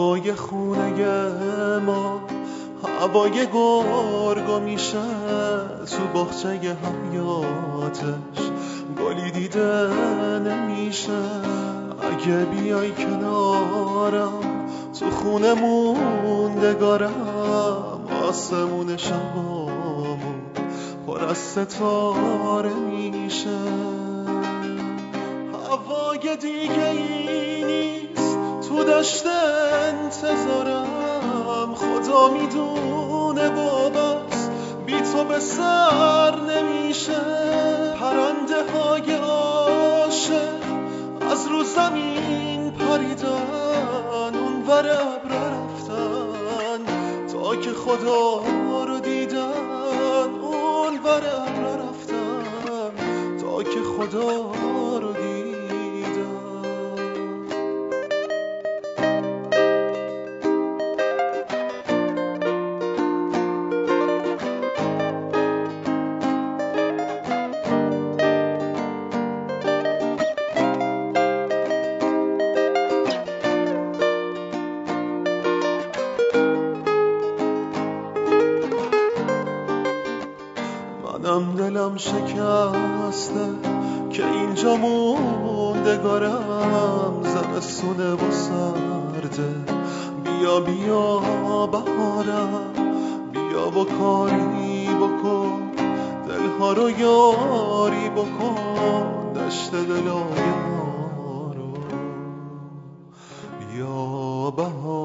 هوای خونه ما هوای گرگو میشه، تو باغچه حیاتش گلی دیده نمیشه. اگه بیای کنارم تو خونه موندگارم، آسمون شبامون پر از ستاره میشه. هوای دیگه ای نیست تو دشت انتظارم، خدا میدونه باباست بی تو به سر نمیشه. پرنده های عاشق از رو زمین پریدن، اون ور ابر رفتن تا که خدا رو دیدن، اون ور ابر رفتن تا که خدا رو دیدن. منم دلم شکسته که اینجا موندگارم، زمستونه و سرده. بیا بیا بهارم، بیا و کاری بکن، دلها رو یاری بکن، دشت دلای ما رو. بیا بهار